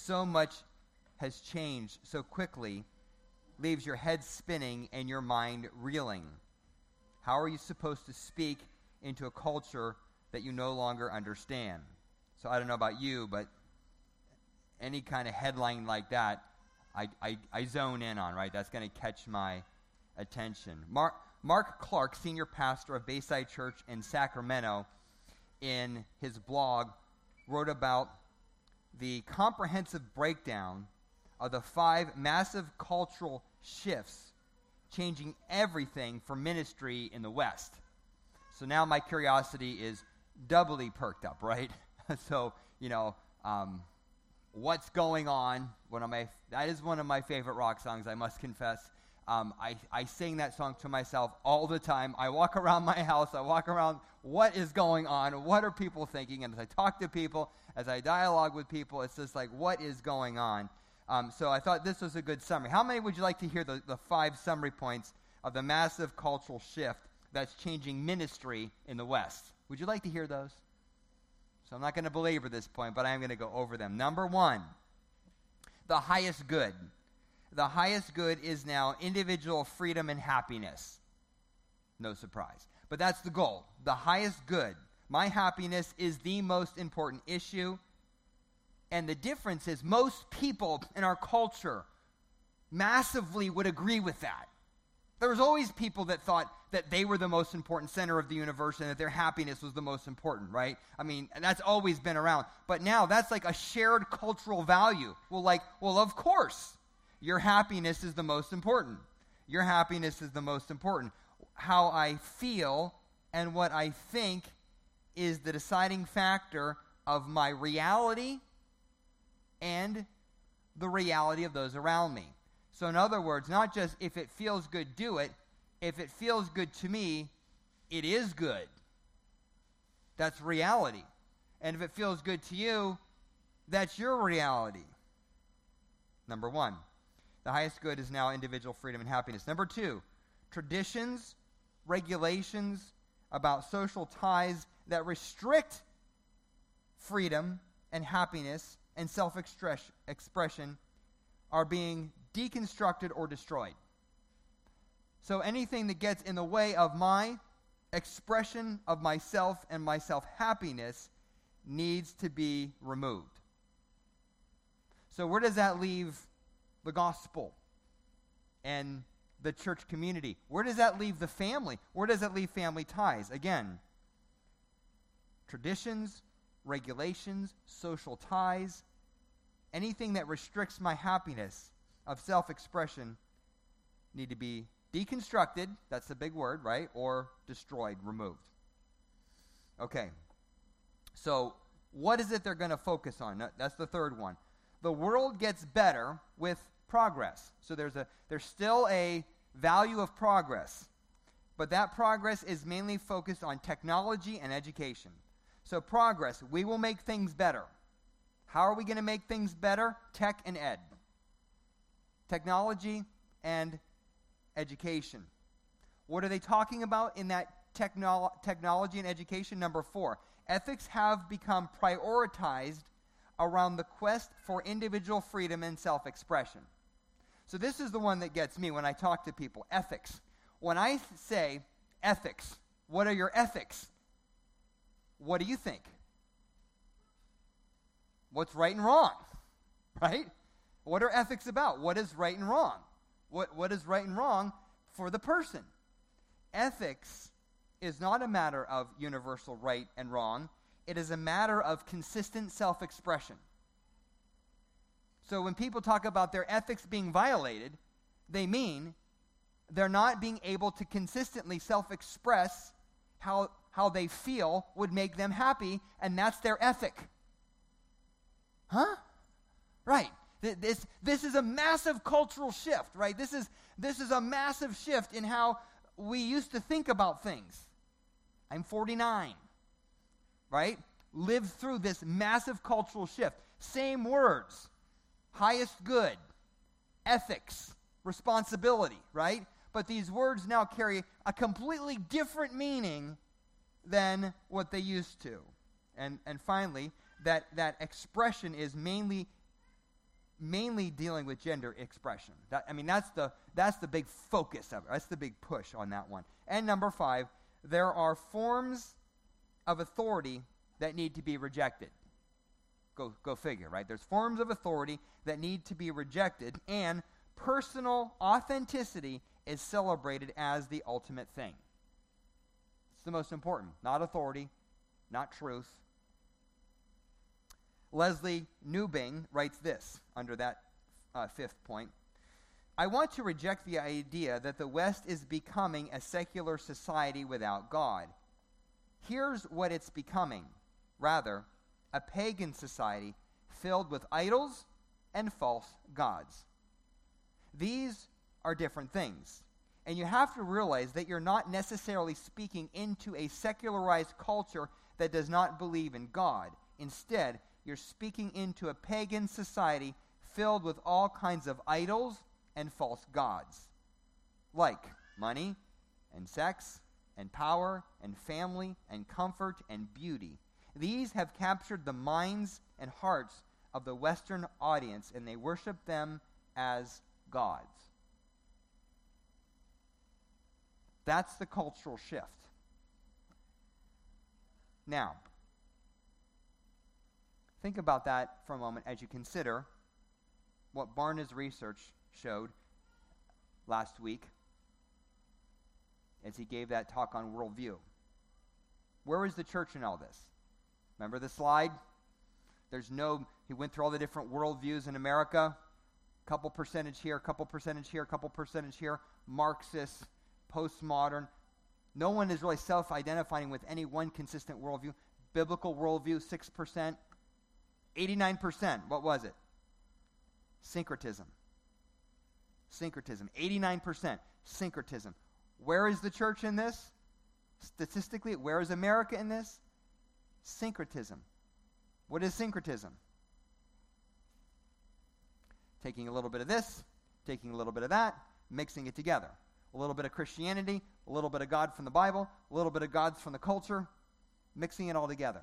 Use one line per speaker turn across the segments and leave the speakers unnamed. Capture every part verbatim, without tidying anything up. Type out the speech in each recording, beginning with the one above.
so much has changed so quickly, leaves your head spinning and your mind reeling. How are you supposed to speak into a culture that you no longer understand? So I don't know about you, but any kind of headline like that, I, I, I zone in on, right? That's going to catch my attention. Mark, Mark Clark, senior pastor of Bayside Church in Sacramento, in his blog, wrote about the comprehensive breakdown of the five massive cultural shifts changing everything for ministry in the West. So now my curiosity is doubly perked up, right? So, you know, um, what's going on? One of my that is one of my favorite rock songs, I must confess. Um, I, I sing that song to myself all the time. I walk around my house. I walk around, what is going on? What are people thinking? And as I talk to people, as I dialogue with people, it's just like, what is going on? Um, so I thought this was a good summary. How many would you like to hear the, the five summary points of the massive cultural shift that's changing ministry in the West? Would you like to hear those? So I'm not going to belabor this point, but I am going to go over them. Number one, the highest good. The highest good is now individual freedom and happiness. No surprise. But that's the goal. The highest good. My happiness is the most important issue. And the difference is most people in our culture massively would agree with that. There was always people that thought that they were the most important center of the universe and that their happiness was the most important, right? I mean, that's always been around. But now that's like a shared cultural value. Well, like, well, of course, your happiness is the most important. Your happiness is the most important. How I feel and what I think is the deciding factor of my reality and the reality of those around me. So in other words, not just if it feels good, do it. If it feels good to me, it is good. That's reality. And if it feels good to you, that's your reality. Number one, the highest good is now individual freedom and happiness. Number two, traditions, regulations about social ties that restrict freedom and happiness and self-expression are being deconstructed or destroyed. So anything that gets in the way of my expression of myself and my self-happiness needs to be removed. So where does that leave the gospel and the church community? Where does that leave the family? Where does that leave family ties? Again, traditions, regulations, social ties, anything that restricts my happiness of self-expression need to be deconstructed, that's the big word, right? Or destroyed, removed. Okay. So what is it they're going to focus on? That's the third one. The world gets better with progress. So there's a there's still a value of progress, but that progress is mainly focused on technology and education. So progress, we will make things better. How are we going to make things better? Tech and ed. Technology and education. What are they talking about in that technolo- technology and education? Number four, ethics have become prioritized around the quest for individual freedom and self-expression. So this is the one that gets me when I talk to people, ethics. When I say ethics, what are your ethics? What do you think? What's right and wrong, right? What are ethics about? What is right and wrong? What, what is right and wrong for the person? Ethics is not a matter of universal right and wrong. It is a matter of consistent self-expression. So when people talk about their ethics being violated, they mean they're not being able to consistently self-express how, how they feel would make them happy, and that's their ethic. Huh? Right. This, this is a massive cultural shift, right? This is, this is a massive shift in how we used to think about things. I'm forty-nine, right? Lived through this massive cultural shift. Same words. Highest good, ethics, responsibility, right? But these words now carry a completely different meaning than what they used to. And, and finally, that, that expression is mainly mainly dealing with gender expression. That, I mean, that's the, that's the big focus of it. That's the big push on that one. And number five, there are forms of authority that need to be rejected. Go, go figure, right? There's forms of authority that need to be rejected, and personal authenticity is celebrated as the ultimate thing. It's the most important. Not authority, not truth. Leslie Newbing writes this under that uh, fifth point. I want to reject the idea that the West is becoming a secular society without God. Here's what it's becoming. Rather, a pagan society filled with idols and false gods. These are different things. And you have to realize that you're not necessarily speaking into a secularized culture that does not believe in God. Instead, you're speaking into a pagan society filled with all kinds of idols and false gods, like money and sex and power and family and comfort and beauty. These have captured the minds and hearts of the Western audience, and they worship them as gods. That's the cultural shift. Now, think about that for a moment as you consider what Barna's research showed last week as he gave that talk on worldview. Where is the church in all this? Remember the slide? There's no, he went through all the different worldviews in America. Couple percentage here, couple percentage here, couple percentage here. Marxist, postmodern. No one is really self-identifying with any one consistent worldview. Biblical worldview, six percent. eighty-nine percent, what was it? Syncretism. Syncretism. eighty-nine percent syncretism. Where is the church in this? Statistically, where is America in this? Syncretism. What is syncretism? Taking a little bit of this, taking a little bit of that, mixing it together. A little bit of Christianity, a little bit of God from the Bible, a little bit of gods from the culture, mixing it all together.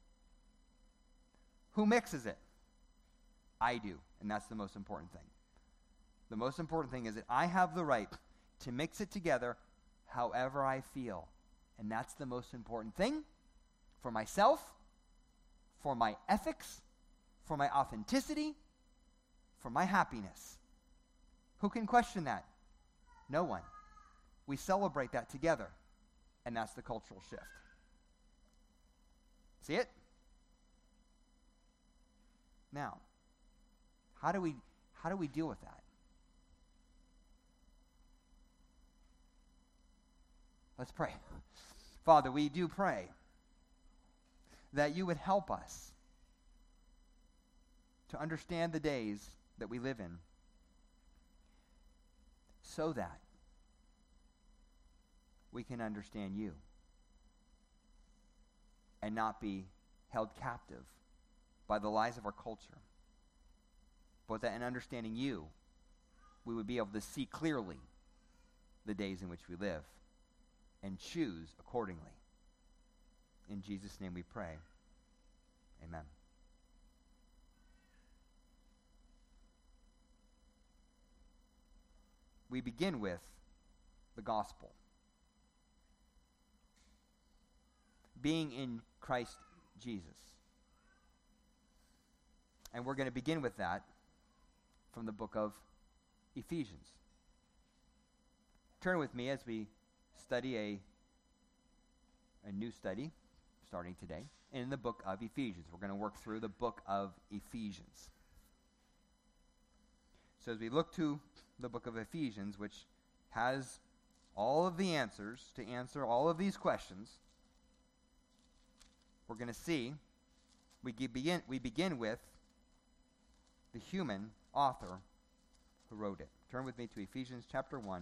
Who mixes it? I do, and that's the most important thing. The most important thing is that I have the right to mix it together however I feel. And that's the most important thing for myself, for my ethics, for my authenticity, for my happiness. Who can question that? No one. We celebrate that together, and that's the cultural shift. See it? Now, how do we how do we deal with that? Let's pray. Father, we do pray that you would help us to understand the days that we live in so that we can understand you and not be held captive by the lies of our culture, but that in understanding you, we would be able to see clearly the days in which we live and choose accordingly. In Jesus' name we pray. Amen. We begin with the gospel. Being in Christ Jesus. And we're going to begin with that from the book of Ephesians. Turn with me as we study a, a new study starting today in the book of Ephesians. We're going to work through the book of Ephesians. So as we look to the book of Ephesians, which has all of the answers to answer all of these questions, we're going to see we begin we begin with the human author who wrote it. Turn with me to Ephesians chapter one,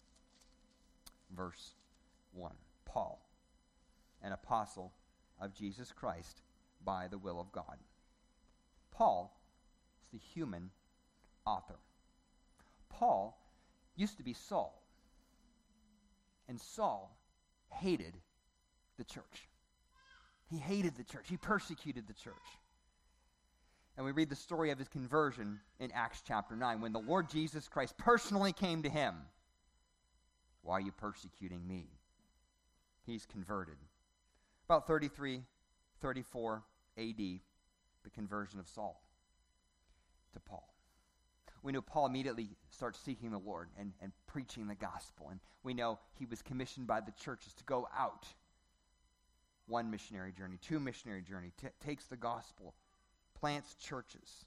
verse one. Paul, an apostle of Jesus Christ by the will of God. Paul is the human author. Paul used to be Saul, and Saul hated the church. He hated the church. He persecuted the church. And we read the story of his conversion in Acts chapter nine, when the Lord Jesus Christ personally came to him. Why are you persecuting me? He's converted. About thirty-three, thirty-four A D, the conversion of Saul to Paul. We know Paul immediately starts seeking the Lord and, and preaching the gospel. And we know he was commissioned by the churches to go out. One missionary journey, two missionary journey, t- takes the gospel, plants churches,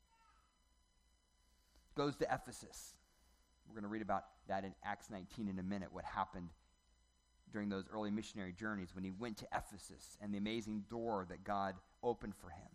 goes to Ephesus. We're going to read about that in Acts nineteen in a minute, what happened during those early missionary journeys when he went to Ephesus and the amazing door that God opened for him.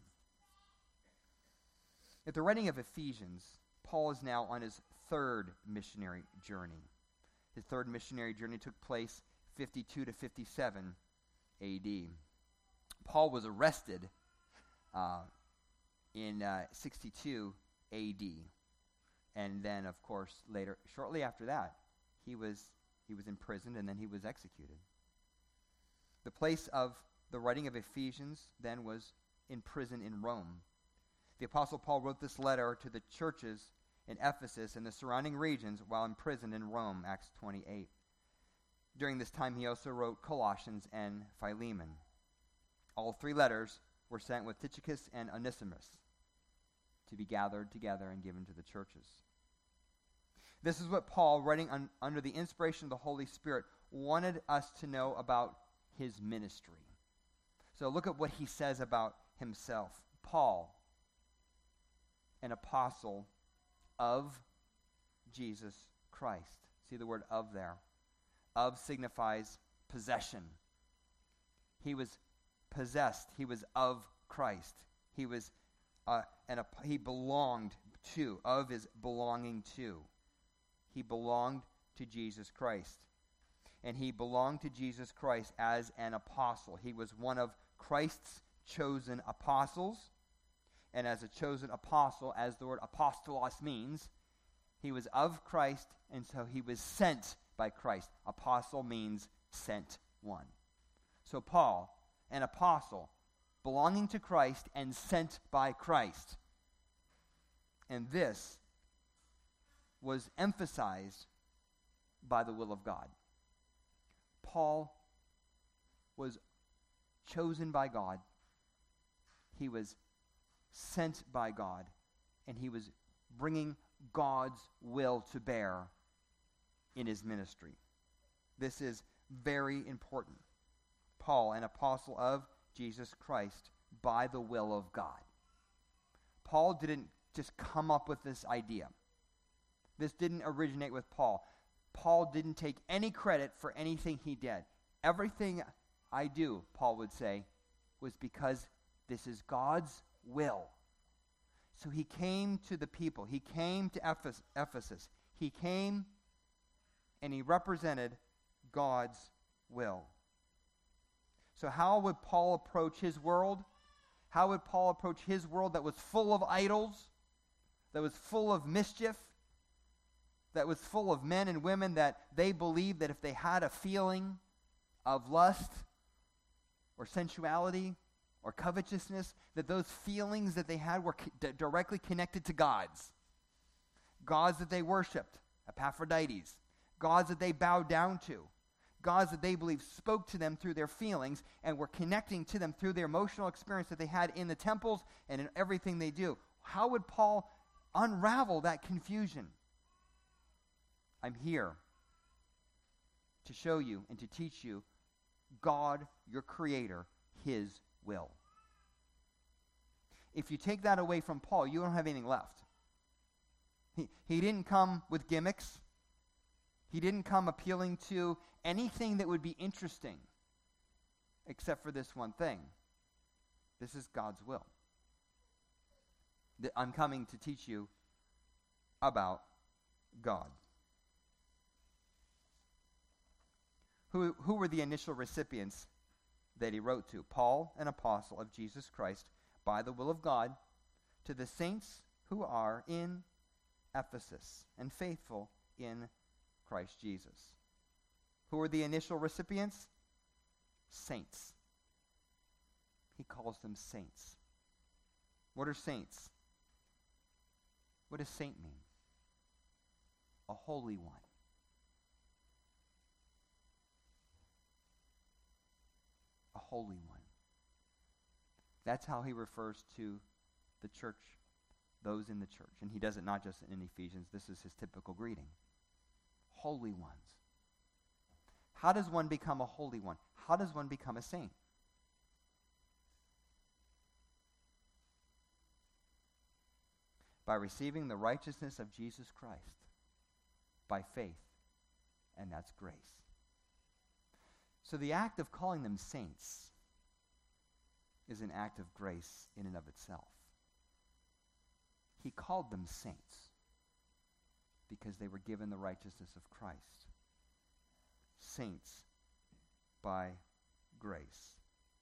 At the writing of Ephesians, Paul is now on his third missionary journey. His third missionary journey took place fifty-two to fifty-seven A D. Paul was arrested uh, in uh, sixty-two A D. And then, of course, later, shortly after that, he was he was imprisoned and then he was executed. The place of the writing of Ephesians then was in prison in Rome. The Apostle Paul wrote this letter to the churches in Ephesus and the surrounding regions while imprisoned in Rome, Acts twenty-eight. During this time, he also wrote Colossians and Philemon. All three letters were sent with Tychicus and Onesimus to be gathered together and given to the churches. This is what Paul, writing un, under the inspiration of the Holy Spirit, wanted us to know about his ministry. So look at what he says about himself. Paul, an apostle of Jesus Christ. See the word of there. Of signifies possession. He was possessed. He was of Christ. He was, uh, and a, he belonged to. Of is belonging to. He belonged to Jesus Christ. And he belonged to Jesus Christ as an apostle. He was one of Christ's chosen apostles. And as a chosen apostle, as the word apostolos means, he was of Christ, and so he was sent by Christ. Apostle means sent one. So Paul, an apostle, belonging to Christ and sent by Christ. And this was emphasized by the will of God. Paul was chosen by God. He was sent by God, and he was bringing God's will to bear in his ministry. This is very important. Paul, an apostle of Jesus Christ by the will of God. Paul didn't just come up with this idea. This didn't originate with Paul. Paul didn't take any credit for anything he did. Everything I do, Paul would say, was because this is God's will. So he came to the people. He came to Ephes- Ephesus. He came and he represented God's will. So how would Paul approach his world? How would Paul approach his world that was full of idols, that was full of mischief, that was full of men and women that they believed that if they had a feeling of lust or sensuality or covetousness, that those feelings that they had were co- directly connected to gods. Gods that they worshipped, Epaphrodites. Gods that they bowed down to. Gods that they believed spoke to them through their feelings and were connecting to them through their emotional experience that they had in the temples and in everything they do. How would Paul unravel that confusion? I'm here to show you and to teach you God, your Creator, His will. If you take that away from Paul, you don't have anything left. He, he didn't come with gimmicks. He didn't come appealing to anything that would be interesting, except for this one thing. This is God's will. That I'm coming to teach you about God. Who, who were the initial recipients that he wrote to? Paul, an apostle of Jesus Christ, by the will of God, to the saints who are in Ephesus and faithful in Christ Jesus. Who were the initial recipients? Saints. He calls them saints. What are saints? What does saint mean? A holy one. A holy one. That's how he refers to the church, those in the church. And he does it not just in Ephesians. This is his typical greeting. Holy ones. How does one become a holy one? How does one become a saint? By receiving the righteousness of Jesus Christ by faith, and that's grace. So the act of calling them saints is an act of grace in and of itself. He called them saints because they were given the righteousness of Christ. Saints by grace.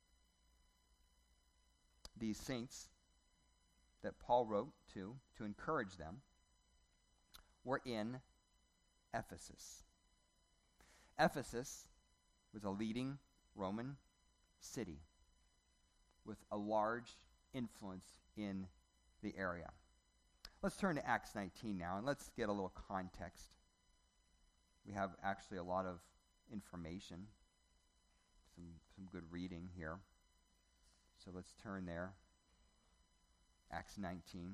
These saints that Paul wrote to, to encourage them, were in Ephesus. Ephesus was a leading Roman city with a large influence in the area. Let's turn to Acts nineteen now, and let's get a little context. We have actually a lot of information, some, some good reading here. So let's turn there. Acts nineteen.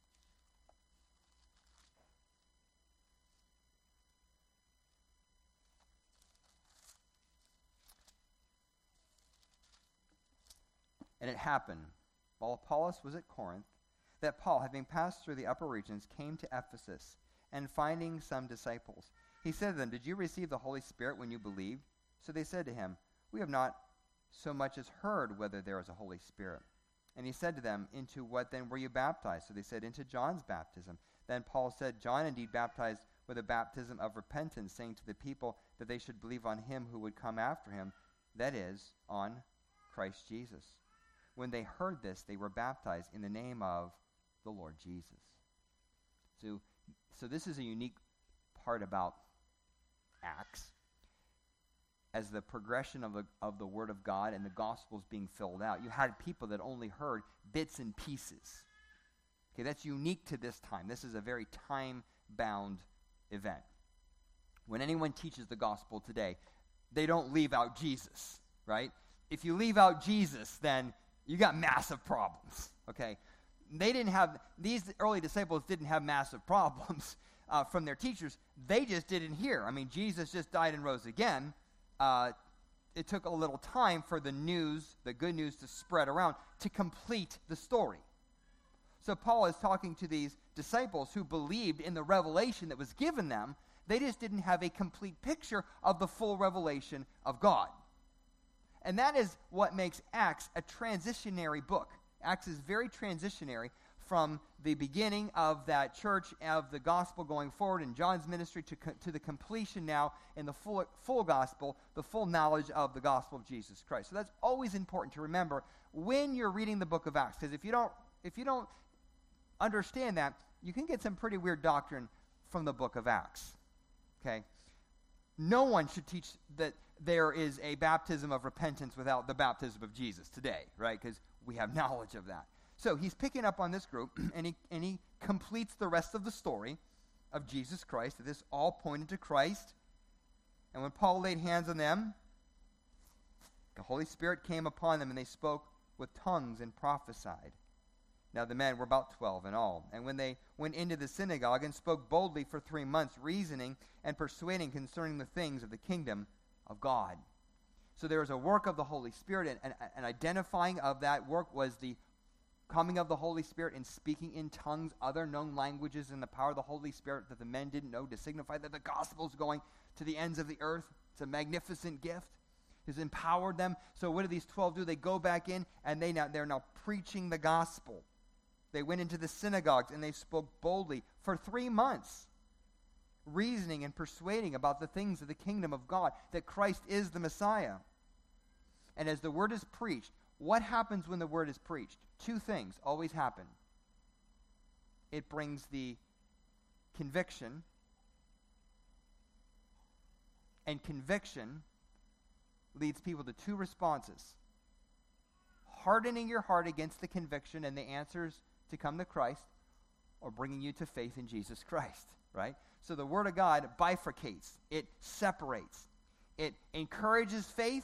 And it happened, while Apollos was at Corinth, that Paul, having passed through the upper regions, came to Ephesus, and finding some disciples, he said to them, "Did you receive the Holy Spirit when you believed?" So they said to him, "We have not so much as heard whether there is a Holy Spirit." And he said to them, "Into what then were you baptized?" So they said, "Into John's baptism." Then Paul said, "John indeed baptized with a baptism of repentance, saying to the people that they should believe on him who would come after him, that is, on Christ Jesus." When they heard this, they were baptized in the name of the Lord Jesus. So, so this is a unique part about Acts. As the progression of the, of the Word of God and the Gospels being filled out, you had people that only heard bits and pieces. Okay, that's unique to this time. This is a very time-bound event. When anyone teaches the Gospel today, they don't leave out Jesus, right? If you leave out Jesus, then you got massive problems, okay? They didn't have, these early disciples didn't have massive problems uh, from their teachers. They just didn't hear. I mean, Jesus just died and rose again. Uh, it took a little time for the news, the good news, to spread around to complete the story. So Paul is talking to these disciples who believed in the revelation that was given them. They just didn't have a complete picture of the full revelation of God. And that is what makes Acts a transitionary book. Acts is very transitionary from the beginning of that church, of the gospel going forward in John's ministry to, co- to the completion now in the full, full gospel, the full knowledge of the gospel of Jesus Christ. So that's always important to remember when you're reading the book of Acts, because if you don't, if you don't understand that, you can get some pretty weird doctrine from the book of Acts. Okay? No one should teach that there is a baptism of repentance without the baptism of Jesus today, right? Because we have knowledge of that. So he's picking up on this group, and he, and he completes the rest of the story of Jesus Christ. That this all pointed to Christ. And when Paul laid hands on them, the Holy Spirit came upon them, and they spoke with tongues and prophesied. Now the men were about twelve in all. And when they went into the synagogue and spoke boldly for three months, reasoning and persuading concerning the things of the kingdom of God. So there was a work of the Holy Spirit, and, and, and identifying of that work was the coming of the Holy Spirit and speaking in tongues, other known languages, and the power of the Holy Spirit that the men didn't know to signify that the gospel is going to the ends of the earth. It's a magnificent gift. He's empowered them. So what do these twelve do? They go back in, and they now, they're now preaching the gospel. They went into the synagogues, and they spoke boldly for three months, reasoning and persuading about the things of the kingdom of God, that Christ is the Messiah. And as the word is preached, what happens when the word is preached? Two things always happen. It brings the conviction, and conviction leads people to two responses. Hardening your heart against the conviction, and the answers to come to Christ or bringing you to faith in Jesus Christ, right? So the Word of God bifurcates. It separates. It encourages faith,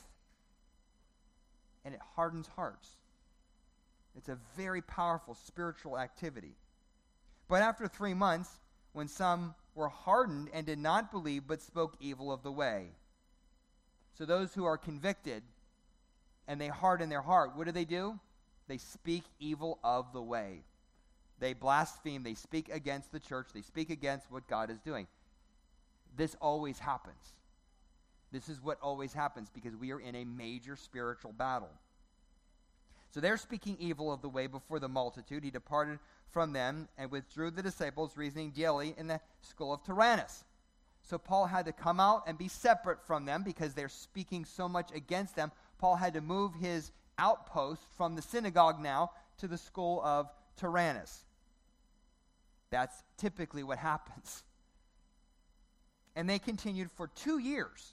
and it hardens hearts. It's a very powerful spiritual activity. But after three months, when some were hardened and did not believe but spoke evil of the way. So those who are convicted and they harden their heart, what do they do? They speak evil of the way. They blaspheme. They speak against the church. They speak against what God is doing. This always happens. This is what always happens because we are in a major spiritual battle. So they're speaking evil of the way before the multitude. He departed from them and withdrew the disciples, reasoning daily in the school of Tyrannus. So Paul had to come out and be separate from them because they're speaking so much against them. Paul had to move his outpost from the synagogue now to the school of Tyrannus. That's typically what happens. And they continued for two years.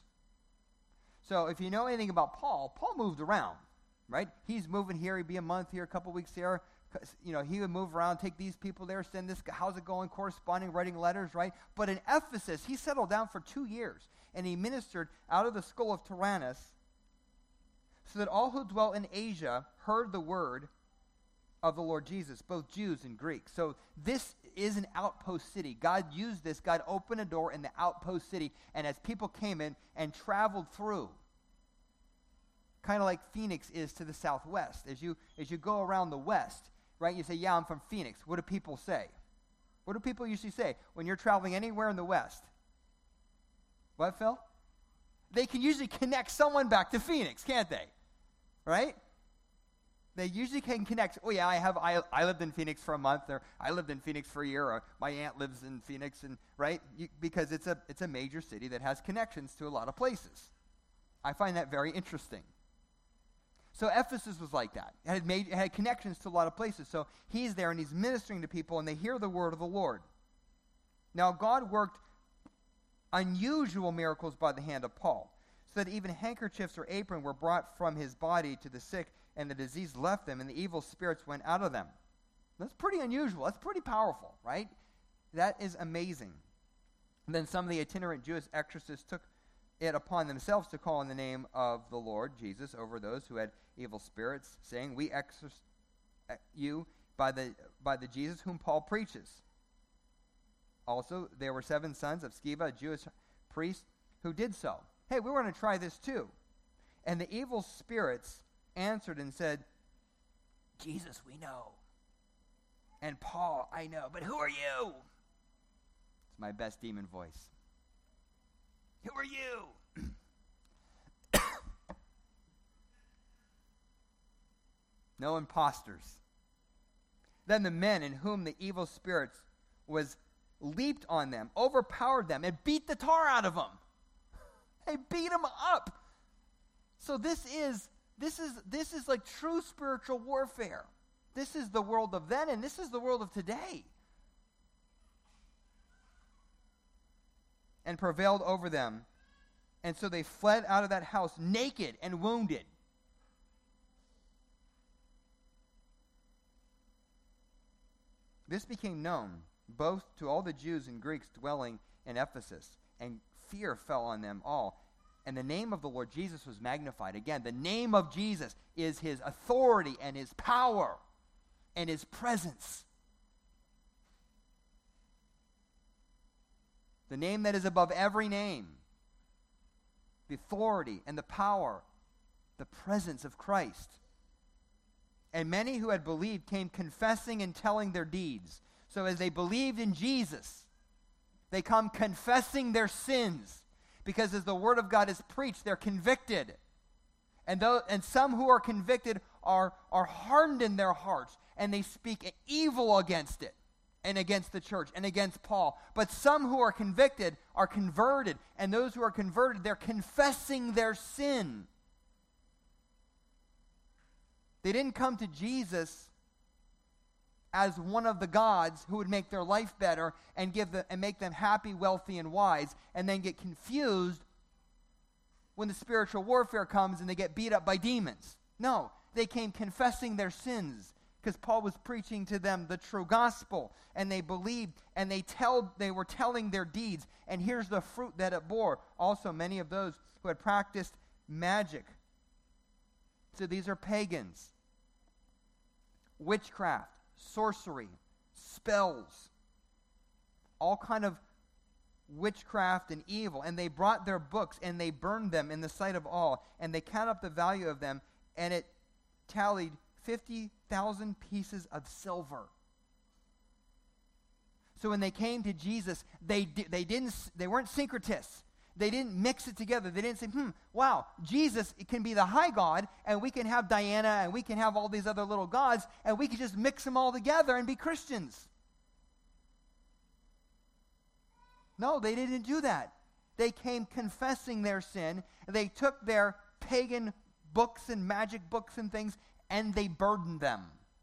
So if you know anything about Paul, Paul moved around, right? He's moving here. He'd be a month here, a couple weeks here. You know, he would move around, take these people there, send this guy, how's it going, corresponding, writing letters, right? But in Ephesus, he settled down for two years, and he ministered out of the school of Tyrannus so that all who dwelt in Asia heard the word of the Lord Jesus, both Jews and Greeks. So this is an outpost city. God used this. God opened a door in the outpost city, and as people came in and traveled through, kind of like Phoenix is to the southwest. As you as you go around the west, right, you say, yeah, I'm from Phoenix. What do people say? What do people usually say when you're traveling anywhere in the west? What, Phil? They can usually connect someone back to Phoenix, can't they? Right? They usually can connect. Oh yeah, I have. I I lived in Phoenix for a month, or I lived in Phoenix for a year, or my aunt lives in Phoenix, and right, you, because it's a it's a major city that has connections to a lot of places. I find that very interesting. So Ephesus was like that. It had made it had connections to a lot of places. So he's there and he's ministering to people, and they hear the word of the Lord. Now God worked unusual miracles by the hand of Paul, so that even handkerchiefs or apron were brought from his body to the sick, and the disease left them, and the evil spirits went out of them. That's pretty unusual. That's pretty powerful, right? That is amazing. And then some of the itinerant Jewish exorcists took it upon themselves to call on the name of the Lord Jesus over those who had evil spirits, saying, we exorcise you by the by the Jesus whom Paul preaches. Also, there were seven sons of Sceva, a Jewish priest, who did so. Hey, we want to try this too. And the evil spirits answered and said, Jesus, we know. And Paul, I know. But who are you? It's my best demon voice. Who are you? No imposters. Then the men in whom the evil spirits was leaped on them, overpowered them, and beat the tar out of them. They beat them up. So this is this is this is like true spiritual warfare. This is the world of then, and this is the world of today. And prevailed over them. And so they fled out of that house naked and wounded. This became known both to all the Jews and Greeks dwelling in Ephesus, and fear fell on them all. And the name of the Lord Jesus was magnified. Again, the name of Jesus is his authority and his power and his presence. The name that is above every name. The authority and the power, the presence of Christ. And many who had believed came confessing and telling their deeds. So as they believed in Jesus, they come confessing their sins. Because as the word of God is preached, they're convicted. And though, and some who are convicted are, are hardened in their hearts, and they speak evil against it, and against the church, and against Paul. But some who are convicted are converted, and those who are converted, they're confessing their sin. They didn't come to Jesus as one of the gods who would make their life better and give the, and make them happy, wealthy, and wise, and then get confused when the spiritual warfare comes and they get beat up by demons. No, they came confessing their sins, because Paul was preaching to them the true gospel, and they believed, and they tell they were telling their deeds. And here's the fruit that it bore. Also, many of those who had practiced magic. So these are pagans. Witchcraft, sorcery, spells, all kind of witchcraft and evil. And they brought their books and they burned them in the sight of all. And they counted up the value of them, and it tallied fifty thousand pieces of silver. So when they came to Jesus, they di- they didn't they weren't syncretists. They didn't mix it together. They didn't say, hmm, wow, Jesus it can be the high God, and we can have Diana, and we can have all these other little gods, and we can just mix them all together and be Christians. No, they didn't do that. They came confessing their sin. They took their pagan books and magic books and things, and they burdened them.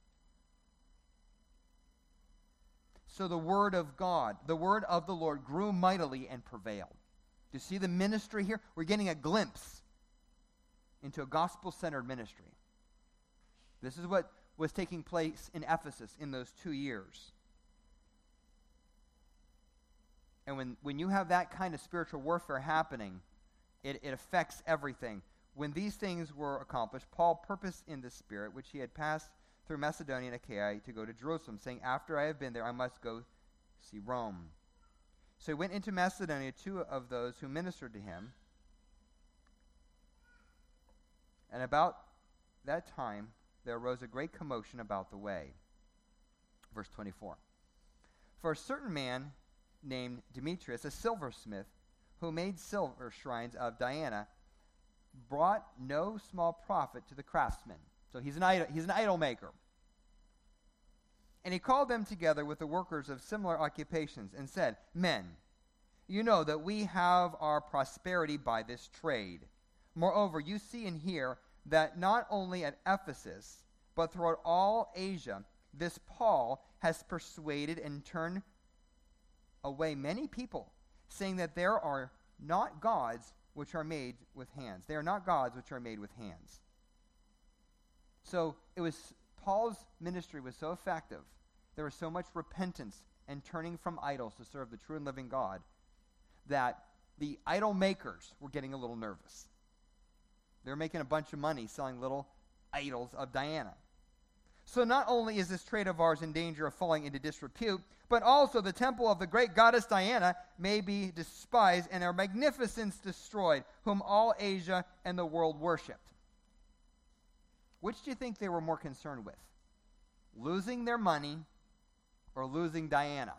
So the word of God, the word of the Lord grew mightily and prevailed. Do you see the ministry here? We're getting a glimpse into a gospel-centered ministry. This is what was taking place in Ephesus in those two years. And when, when you have that kind of spiritual warfare happening, it, it affects everything. When these things were accomplished, Paul purposed in the Spirit, which he had passed through Macedonia and Achaia, to go to Jerusalem, saying, after I have been there, I must go see Rome. So he went into Macedonia, two of those who ministered to him. And about that time, there arose a great commotion about the way. Verse twenty-four. For a certain man named Demetrius, a silversmith, who made silver shrines of Diana, brought no small profit to the craftsmen. So he's an idol, he's an idol maker. And he called them together with the workers of similar occupations and said, men, you know that we have our prosperity by this trade. Moreover, you see and hear that not only at Ephesus, but throughout all Asia, this Paul has persuaded and turned away many people, saying that there are not gods which are made with hands. They are not gods which are made with hands. So it was Paul's ministry was so effective. There was so much repentance and turning from idols to serve the true and living God that the idol makers were getting a little nervous. They're making a bunch of money selling little idols of Diana. So not only is this trade of ours in danger of falling into disrepute, but also the temple of the great goddess Diana may be despised and her magnificence destroyed, whom all Asia and the world worshipped. Which do you think they were more concerned with? Losing their money or losing Diana?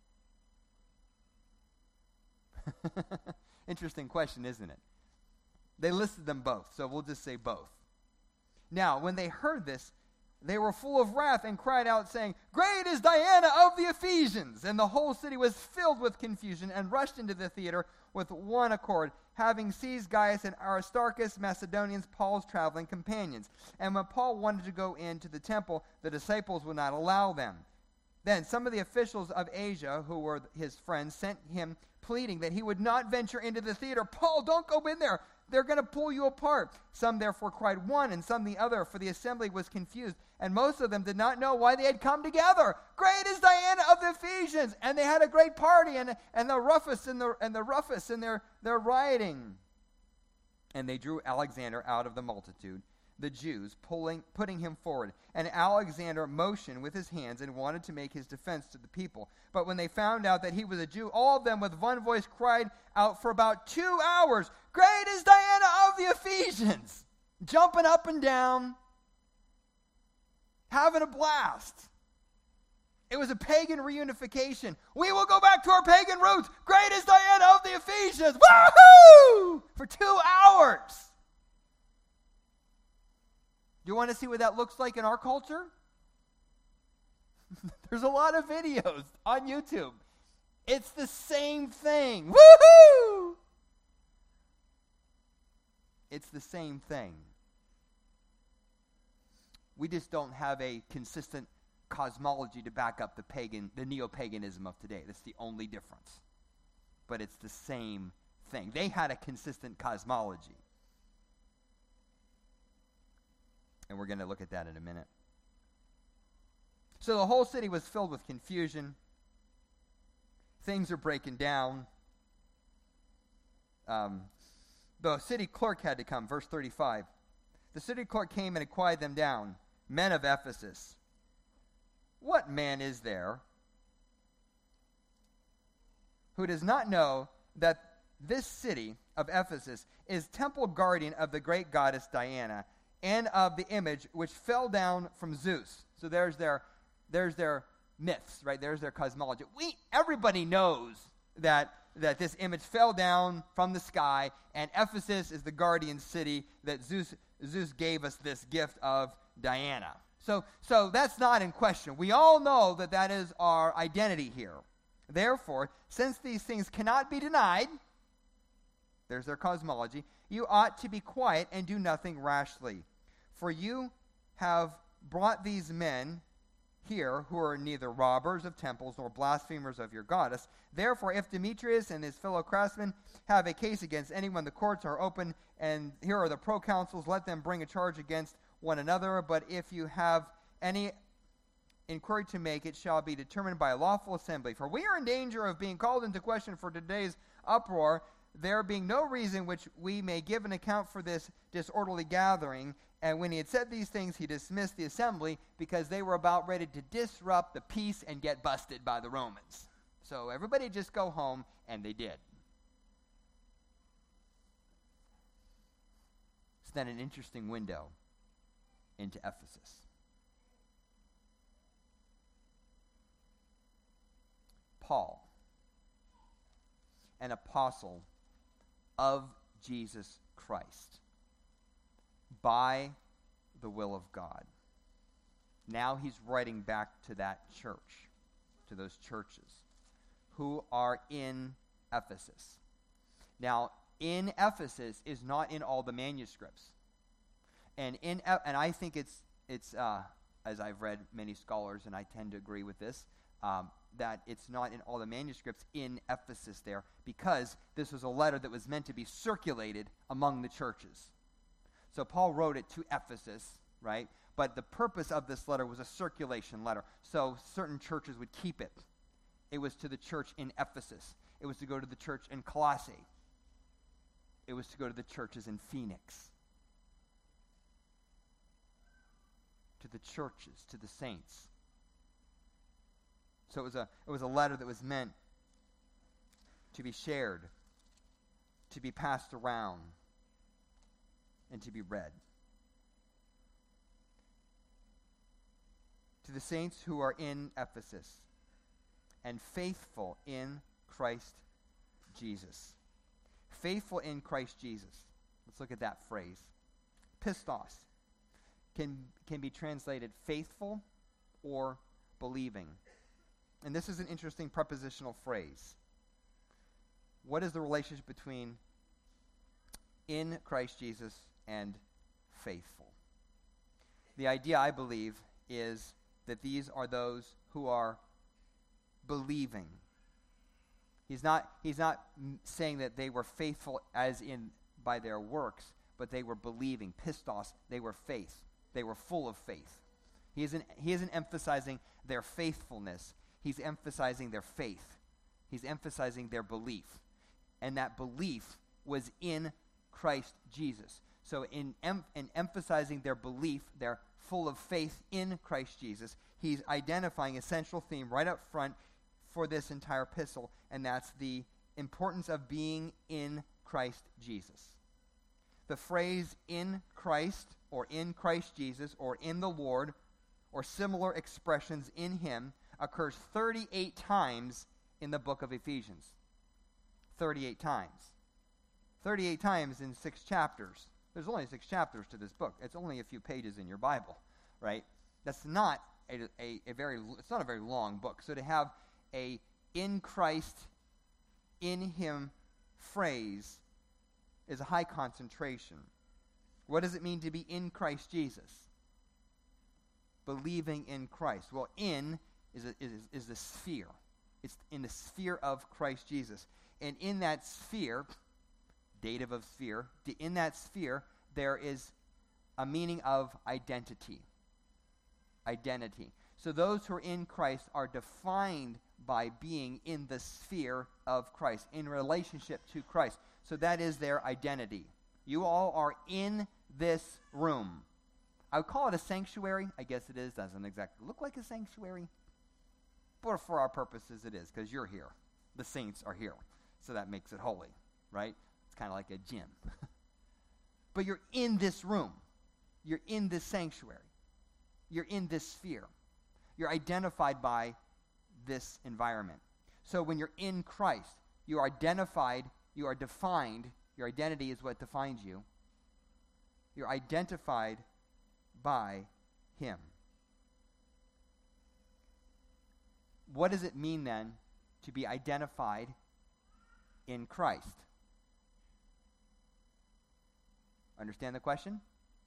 Interesting question, isn't it? They listed them both, so we'll just say both. Now, when they heard this, they were full of wrath and cried out, saying, great is Diana of the Ephesians! And the whole city was filled with confusion and rushed into the theater with one accord, having seized Gaius and Aristarchus, Macedonians, Paul's traveling companions. And when Paul wanted to go into the temple, the disciples would not allow them. Then some of the officials of Asia, who were his friends, sent him pleading that he would not venture into the theater. Paul, don't go in there. They're going to pull you apart. Some therefore cried one and some the other, for the assembly was confused, and most of them did not know why they had come together. Great is Diana of the Ephesians! And they had a great party, and, and the roughest and the and the roughest in their, their rioting. And they drew Alexander out of the multitude, the Jews, pulling putting him forward. And Alexander motioned with his hands and wanted to make his defense to the people. But when they found out that he was a Jew, all of them with one voice cried out for about two hours, great is Diana of the Ephesians! Jumping up and down, having a blast. It was a pagan reunification. We will go back to our pagan roots. Great is Diana of the Ephesians! Woohoo! For two hours. Do you want to see what that looks like in our culture? There's a lot of videos on YouTube. It's the same thing. Woohoo! It's the same thing. We just don't have a consistent cosmology to back up the pagan, the neo-paganism of today. That's the only difference. But it's the same thing. They had a consistent cosmology. And we're going to look at that in a minute. So the whole city was filled with confusion. Things are breaking down. Um, the city clerk had to come, verse thirty-five. The city clerk came and had quieted them down. Men of Ephesus, what man is there who does not know that this city of Ephesus is temple guardian of the great goddess Diana and of the image which fell down from Zeus? So there's their there's their myths, right? There's their cosmology. We everybody knows that that this image fell down from the sky, and Ephesus is the guardian city that Zeus Zeus gave us this gift of Diana. So so that's not in question. We all know that that is our identity here. Therefore, since these things cannot be denied, there's their cosmology, you ought to be quiet and do nothing rashly. For you have brought these men here who are neither robbers of temples nor blasphemers of your goddess. Therefore, if Demetrius and his fellow craftsmen have a case against anyone, the courts are open, and here are the proconsuls. Let them bring a charge against one another. But if you have any inquiry to make, it shall be determined by a lawful assembly. For we are in danger of being called into question for today's uproar, there being no reason which we may give an account for this disorderly gathering. And when he had said these things, he dismissed the assembly because they were about ready to disrupt the peace and get busted by the Romans. So everybody just go home, and they did. It's then an interesting window into Ephesus. Paul, an apostle of Jesus Christ, by the will of God. Now he's writing back to that church, to those churches who are in Ephesus. Now, in Ephesus is not in all the manuscripts. And in and I think it's, it's uh, as I've read many scholars, and I tend to agree with this, um, that it's not in all the manuscripts in Ephesus there, because this was a letter that was meant to be circulated among the churches. So Paul wrote it to Ephesus, right? But the purpose of this letter was a circulation letter. So certain churches would keep it. It was to the church in Ephesus. It was to go to the church in Colossae. It was to go to the churches in Phoenix. To the churches, to the saints. So it was a it was a letter that was meant to be shared, to be passed around, and to be read. To the saints who are in Ephesus and faithful in Christ Jesus. Faithful in Christ Jesus. Let's look at that phrase. Pistos can, can be translated faithful or believing. And this is an interesting prepositional phrase. What is the relationship between in Christ Jesus and faithful? The idea, I believe, is that these are those who are believing. He's not, he's not saying that they were faithful as in by their works, but they were believing. Pistos, they were faith. They were full of faith. He isn't, he isn't emphasizing their faithfulness. He's emphasizing their faith. He's emphasizing their belief. And that belief was in Christ Jesus. So in, em- in emphasizing their belief, they're full of faith in Christ Jesus. He's identifying a central theme right up front for this entire epistle, and that's the importance of being in Christ Jesus. The phrase in Christ, or in Christ Jesus, or in the Lord, or similar expressions in him, occurs thirty-eight times in the book of Ephesians. thirty-eight times. thirty-eight times in six chapters. There's only six chapters to this book. It's only a few pages in your Bible, right? That's not a, a, a very, it's not a very long book. So to have a in Christ, in him phrase is a high concentration. What does it mean to be in Christ Jesus? Believing in Christ. Well, in is, a, is, is the sphere. It's in the sphere of Christ Jesus. And in that sphere, dative of sphere, in that sphere, there is a meaning of identity. Identity. So those who are in Christ are defined by being in the sphere of Christ, in relationship to Christ. So that is their identity. You all are in this room. I would call it a sanctuary. I guess it is. Doesn't exactly look like a sanctuary. But for our purposes, it is, because you're here. The saints are here. So that makes it holy, right? It's kind of like a gym. But you're in this room. You're in this sanctuary. You're in this sphere. You're identified by this environment. So when you're in Christ, you are identified, you are defined. Your identity is what defines you. You're identified by him. What does it mean then to be identified in Christ? Understand the question?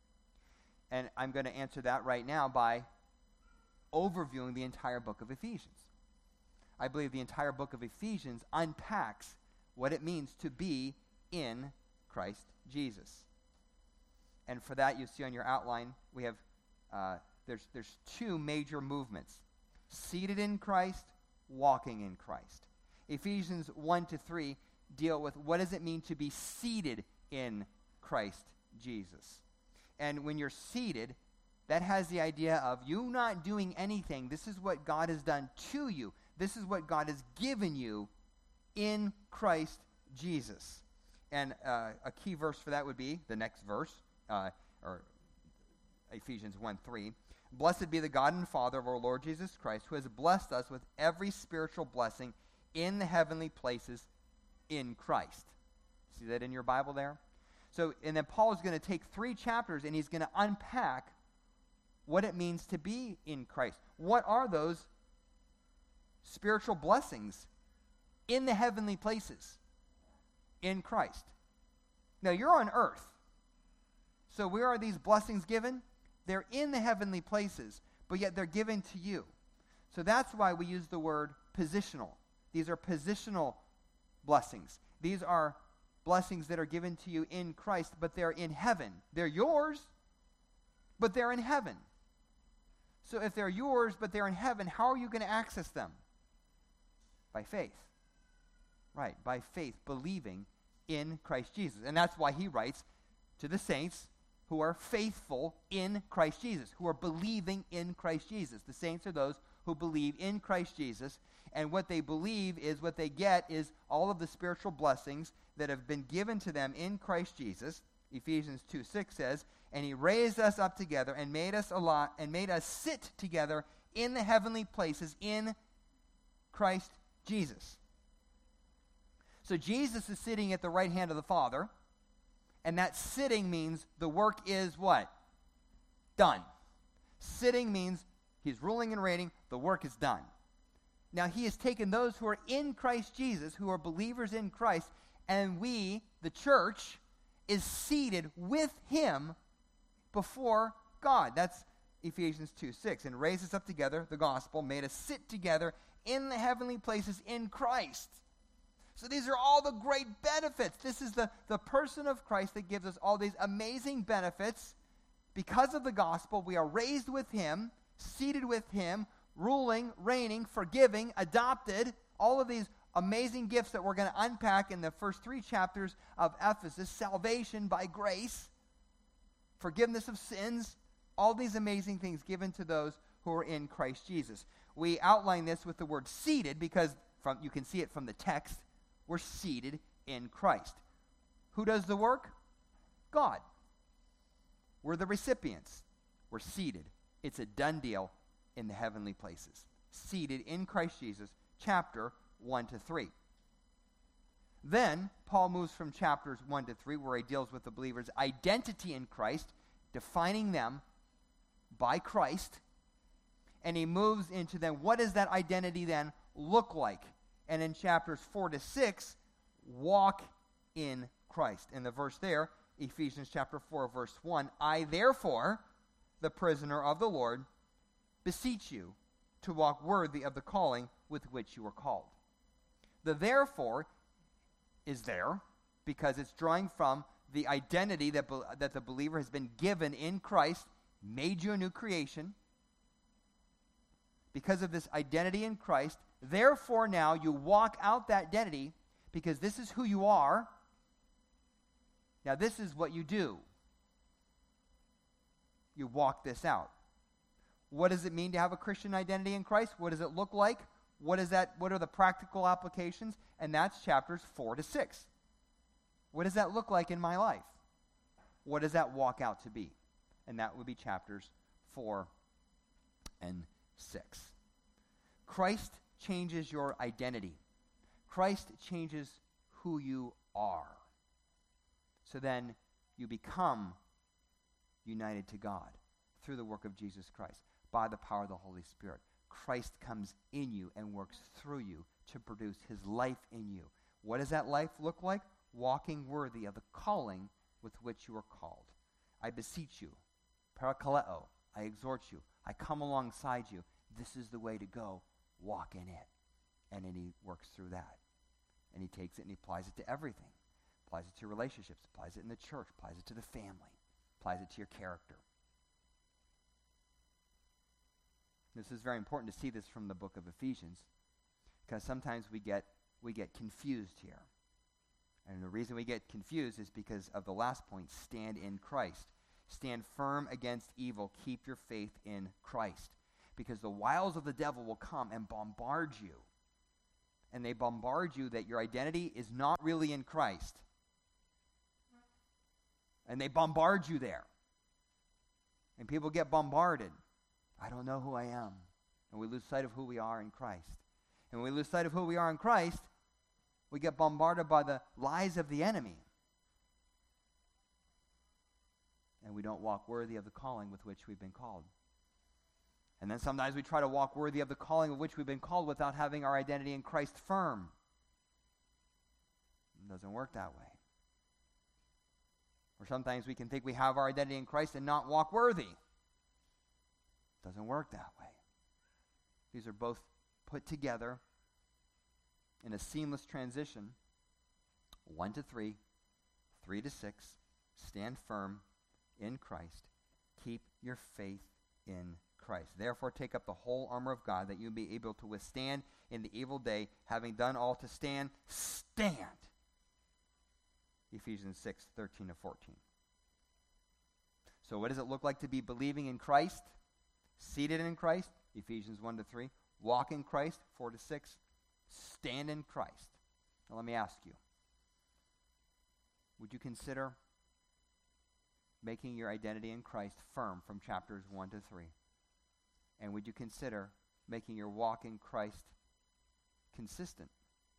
And I'm going to answer that right now by overviewing the entire book of Ephesians. I believe the entire book of Ephesians unpacks what it means to be in Christ Jesus. And for that, you see on your outline, we have, uh, there's, there's two major movements. Seated in Christ, walking in Christ. Ephesians one to three deal with what does it mean to be seated in Christ Jesus. And when you're seated, that has the idea of you not doing anything. This is what God has done to you. This is what God has given you in Christ Jesus. And uh, a key verse for that would be the next verse, uh, or Ephesians one three. Blessed be the God and Father of our Lord Jesus Christ, who has blessed us with every spiritual blessing in the heavenly places in Christ. See that in your Bible there? So, and then Paul is going to take three chapters and he's going to unpack what it means to be in Christ. What are those spiritual blessings in the heavenly places in Christ? Now, you're on earth. So where are these blessings given? They're in the heavenly places, but yet they're given to you. So that's why we use the word positional. These are positional blessings. These are blessings that are given to you in Christ, but they're in heaven. They're yours, but they're in heaven. So if they're yours, but they're in heaven, how are you going to access them? By faith. Right, by faith, believing in Christ Jesus. And that's why he writes to the saints who are faithful in Christ Jesus, who are believing in Christ Jesus. The saints are those who believe in Christ Jesus, and what they believe is what they get is all of the spiritual blessings that have been given to them in Christ Jesus. Ephesians two six says, and he raised us up together and made us a lot and made us sit together in the heavenly places in Christ Jesus. So Jesus is sitting at the right hand of the Father, and that sitting means the work is what? Done. Sitting means he's ruling and reigning, the work is done. Now he has taken those who are in Christ Jesus, who are believers in Christ, and we, the church, is seated with him before God. That's Ephesians two six. And raised us up together, the gospel, made us sit together in the heavenly places in Christ. So these are all the great benefits. This is the, the person of Christ that gives us all these amazing benefits. Because of the gospel, we are raised with him, seated with him, ruling, reigning, forgiving, adopted, all of these amazing gifts that we're going to unpack in the first three chapters of Ephesus. Salvation by grace, forgiveness of sins, all these amazing things given to those who are in Christ Jesus. We outline this with the word seated because from you can see it from the text. We're seated in Christ. Who does the work? God. We're the recipients. We're seated. It's a done deal in the heavenly places. Seated in Christ Jesus, chapter one to three. Then, Paul moves from chapters one to three, where he deals with the believer's identity in Christ, defining them by Christ, and he moves into then, what does that identity then look like? And in chapters four to six, walk in Christ. In the verse there, Ephesians chapter four, verse one, I therefore, the prisoner of the Lord, beseech you to walk worthy of the calling with which you were called. The therefore is there because it's drawing from the identity that, be, that the believer has been given in Christ, made you a new creation. because of this identity in Christ, therefore now you walk out that identity because this is who you are. Now this is what you do. You walk this out. What does it mean to have a Christian identity in Christ? What does it look like? What is that? What are the practical applications? And that's chapters four to six. What does that look like in my life? What does that walk out to be? And that would be chapters four and six. Christ changes your identity. Christ changes who you are. So then you become united to God through the work of Jesus Christ by the power of the Holy Spirit. Christ comes in you and works through you to produce his life in you. What does that life look like? Walking worthy of the calling with which you are called. I beseech you, parakaleo, I exhort you, I come alongside you. This is the way to go. Walk in it. And then he works through that. And he takes it and he applies it to everything. Applies it to your relationships, applies it in the church, applies it to the family, applies it to your character. This is very important to see this from the book of Ephesians, because sometimes we get we get confused here. And the reason we get confused is because of the last point, stand in Christ. Stand firm against evil. Keep your faith in Christ. Because the wiles of the devil will come and bombard you. And they bombard you that your identity is not really in Christ. And they bombard you there. And people get bombarded. I don't know who I am. And we lose sight of who we are in Christ. And when we lose sight of who we are in Christ, we get bombarded by the lies of the enemy. And we don't walk worthy of the calling with which we've been called. And then sometimes we try to walk worthy of the calling of which we've been called without having our identity in Christ firm. It doesn't work that way. Or sometimes we can think we have our identity in Christ and not walk worthy. It doesn't work that way. These are both put together in a seamless transition. One to three, three to six. Stand firm in Christ. Keep your faith in Christ. Therefore, take up the whole armor of God, that you may be able to withstand in the evil day, having done all to stand. Stand. Ephesians six, thirteen to fourteen. So what does it look like to be believing in Christ? Seated in Christ, Ephesians one to three. Walk in Christ, four to six. Stand in Christ. Now let me ask you, would you consider making your identity in Christ firm from chapters one to three? And would you consider making your walk in Christ consistent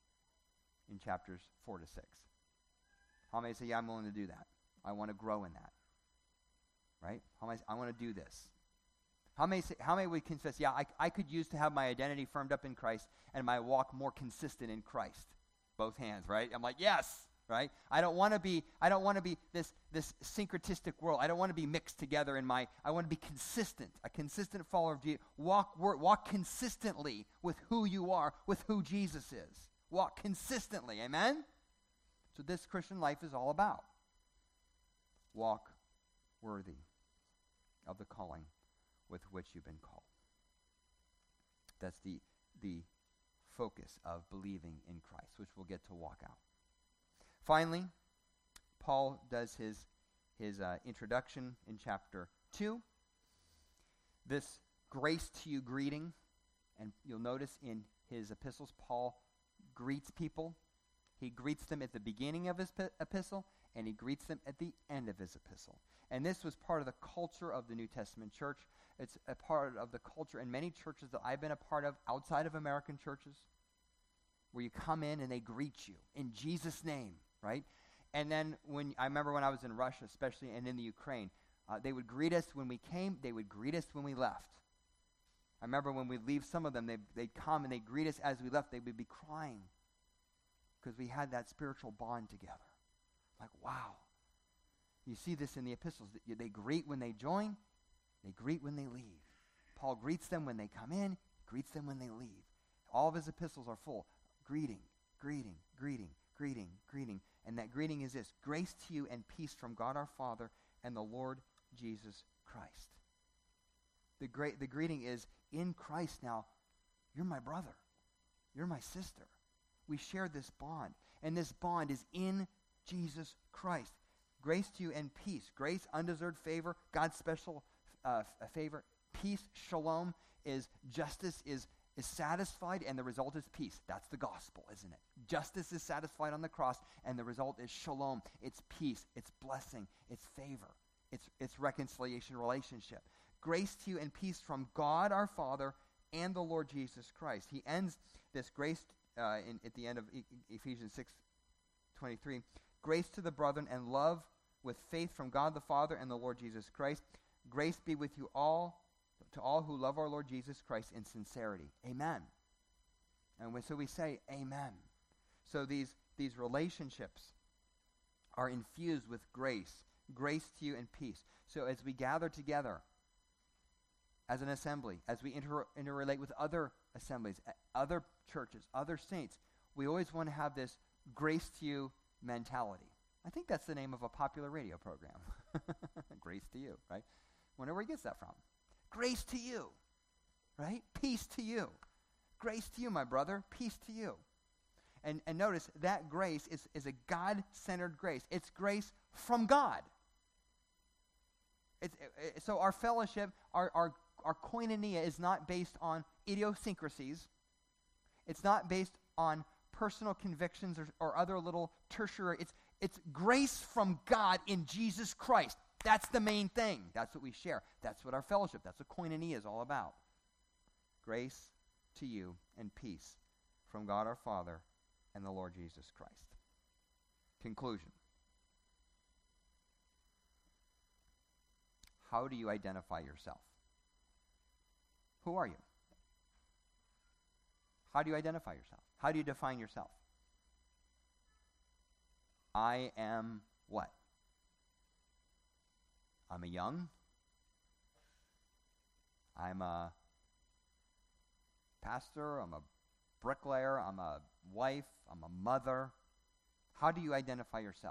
in chapters four to six? How many say, yeah, I'm willing to do that? I want to grow in that. Right? How many, I want to do this. How many, say, how many would confess, yeah, I, I could use to have my identity firmed up in Christ and my walk more consistent in Christ? Both hands, right? I'm like, yes, right? I don't want to be, I don't want to be this, this syncretistic world. I don't want to be mixed together in my, I want to be consistent, a consistent follower of Jesus. Walk, work, walk consistently with who you are, with who Jesus is. Walk consistently, amen? So this Christian life is all about. Walk worthy of the calling with which you've been called. That's the, the focus of believing in Christ, which we'll get to walk out. Finally, Paul does his, his uh, introduction in chapter two. This grace to you greeting, and you'll notice in his epistles, Paul greets people. He greets them at the beginning of his p- epistle, and he greets them at the end of his epistle. And this was part of the culture of the New Testament church. It's a part of the culture in many churches that I've been a part of outside of American churches, where you come in and they greet you in Jesus' name, right? And then when I remember when I was in Russia, especially, and in the Ukraine, uh, they would greet us when we came. They would greet us when we left. I remember when we'd leave, some of them, they'd, they'd come and they'd greet us as we left. They would be crying because we had that spiritual bond together. Like, wow. You see this in the epistles. They greet when they join. They greet when they leave. Paul greets them when they come in, greets them when they leave. All of his epistles are full. Greeting, greeting, greeting, greeting, greeting. And that greeting is this: grace to you and peace from God our Father and the Lord Jesus Christ. The great the greeting is, in Christ now, you're my brother. You're my sister. We share this bond. And this bond is in Jesus Christ. Grace to you and peace. Grace, undeserved favor, God's special uh, f- favor. Peace, shalom, is justice is, is satisfied, and the result is peace. That's the gospel, isn't it? Justice is satisfied on the cross, and the result is shalom. It's peace. It's blessing. It's favor. It's, it's reconciliation relationship. Grace to you and peace from God our Father and the Lord Jesus Christ. He ends this grace uh, in, at the end of e- Ephesians six twenty-three. Grace to the brethren and love with faith from God the Father and the Lord Jesus Christ. Grace be with you all, to all who love our Lord Jesus Christ in sincerity. Amen. And we, so we say amen. So these, these relationships are infused with grace. Grace to you and peace. So as we gather together as an assembly, as we inter- interrelate with other assemblies, other churches, other saints, we always want to have this grace to you mentality. I think that's the name of a popular radio program. Grace to you, right? Wonder where he gets that from. Grace to you, right? Peace to you. Grace to you, my brother. Peace to you. And, and notice that grace is, is a God-centered grace. It's grace from God. It's, it, so our fellowship, our, our, our koinonia is not based on idiosyncrasies. It's not based on personal convictions or, or other little tertiary. It's, it's grace from God in Jesus Christ. That's the main thing. That's what we share. That's what our fellowship, that's what koinonia is all about. Grace to you and peace from God our Father and the Lord Jesus Christ. Conclusion. How do you identify yourself? Who are you? How do you identify yourself? How do you define yourself? I am what? I'm a young. I'm a pastor. I'm a bricklayer. I'm a wife. I'm a mother. How do you identify yourself?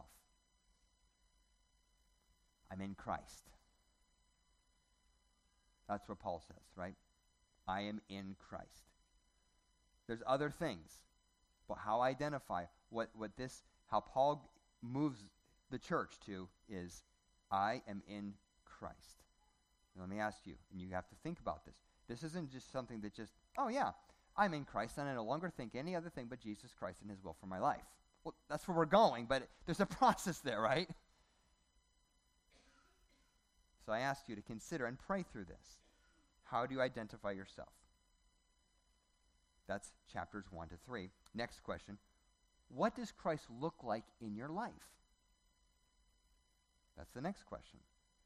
I'm in Christ. That's what Paul says, right? I am in Christ. There's other things, but how I identify what, what this, how Paul moves the church to is, I am in Christ. And let me ask you, and you have to think about this. This isn't just something that just, oh yeah, I'm in Christ, and I no longer think any other thing but Jesus Christ and his will for my life. Well, that's where we're going, but there's a process there, right? So I ask you to consider and pray through this. How do you identify yourself? That's chapters one to three. Next question. What does Christ look like in your life? That's the next question.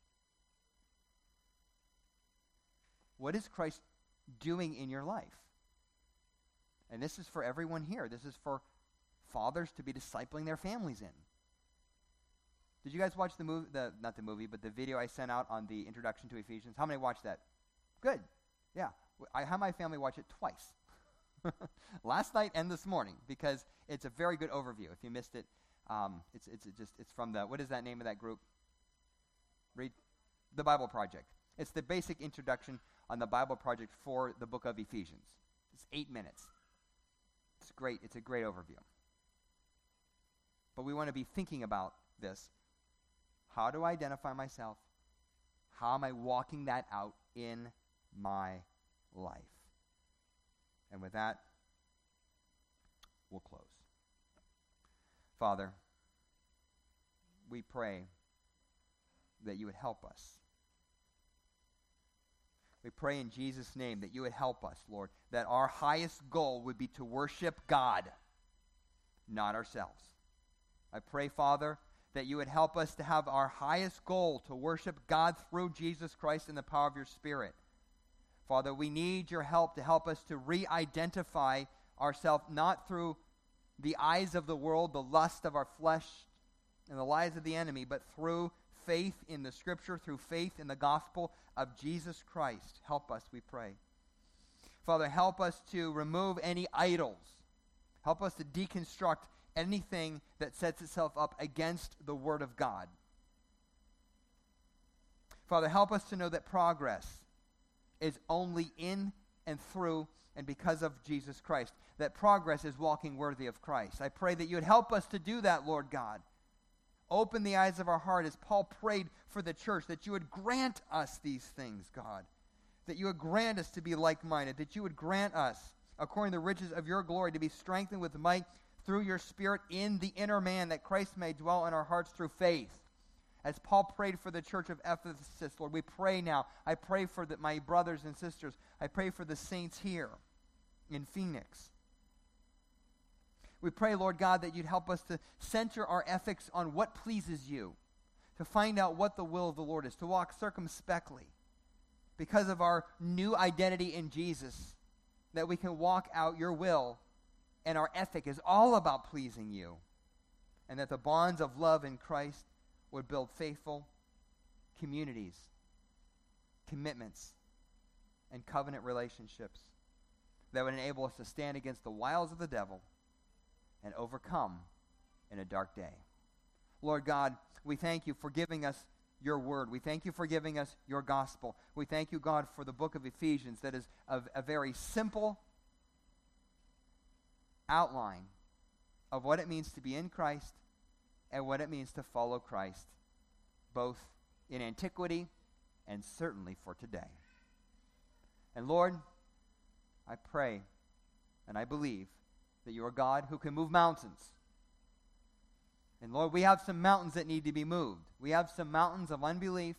What is Christ doing in your life? And this is for everyone here. This is for fathers to be discipling their families in. Did you guys watch the movie, the not the movie, but the video I sent out on the introduction to Ephesians? How many watched that? Good. Yeah. I had my family watch it twice. Last night and this morning, because it's a very good overview. If you missed it, um, it's it's it just it's from the, what is that name of that group? Read the Bible Project. It's the basic introduction on the Bible Project for the book of Ephesians. It's eight minutes. It's great. It's a great overview. But we want to be thinking about this. How do I identify myself? How am I walking that out in my life? And with that, we'll close. Father, we pray that you would help us. We pray in Jesus' name that you would help us, Lord, that our highest goal would be to worship God, not ourselves. I pray, Father, that you would help us to have our highest goal to worship God through Jesus Christ in the power of your Spirit. Father, we need your help to help us to re-identify ourselves not through the eyes of the world, the lust of our flesh, and the lies of the enemy, but through faith in the Scripture, through faith in the gospel of Jesus Christ. Help us, we pray. Father, help us to remove any idols. Help us to deconstruct anything that sets itself up against the Word of God. Father, help us to know that progress is only in and through and because of Jesus Christ. That progress is walking worthy of Christ. I pray that you would help us to do that, Lord God. Open the eyes of our heart as Paul prayed for the church, that you would grant us these things, God. That you would grant us to be like-minded, that you would grant us, according to the riches of your glory, to be strengthened with might through your Spirit in the inner man, that Christ may dwell in our hearts through faith. As Paul prayed for the church of Ephesus, Lord, we pray now. I pray for the, my brothers and sisters. I pray for the saints here in Phoenix. We pray, Lord God, that you'd help us to center our ethics on what pleases you, to find out what the will of the Lord is, to walk circumspectly because of our new identity in Jesus, that we can walk out your will, and our ethic is all about pleasing you, and that the bonds of love in Christ would build faithful communities, commitments, and covenant relationships that would enable us to stand against the wiles of the devil and overcome in a dark day. Lord God, we thank you for giving us your word. We thank you for giving us your gospel. We thank you, God, for the book of Ephesians that is a, a very simple outline of what it means to be in Christ and what it means to follow Christ, both in antiquity and certainly for today. And Lord, I pray and I believe that you are God who can move mountains. And Lord, we have some mountains that need to be moved. We have some mountains of unbelief.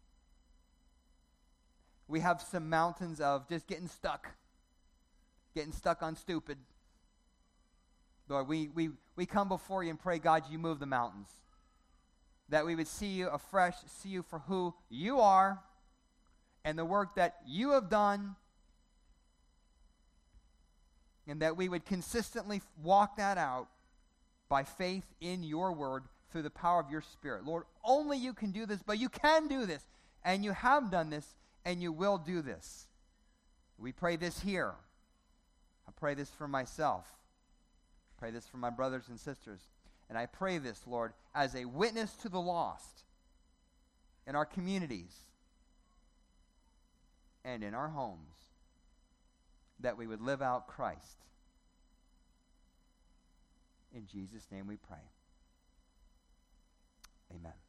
We have some mountains of just getting stuck, getting stuck on stupid. Lord, we, we, we come before you and pray, God, you move the mountains. That we would see you afresh, see you for who you are and the work that you have done, and that we would consistently walk that out by faith in your word through the power of your Spirit. Lord, only you can do this, but you can do this, and you have done this, and you will do this. We pray this here. I pray this for myself. I pray this for my brothers and sisters. And I pray this, Lord, as a witness to the lost in our communities and in our homes, that we would live out Christ. In Jesus' name we pray. Amen.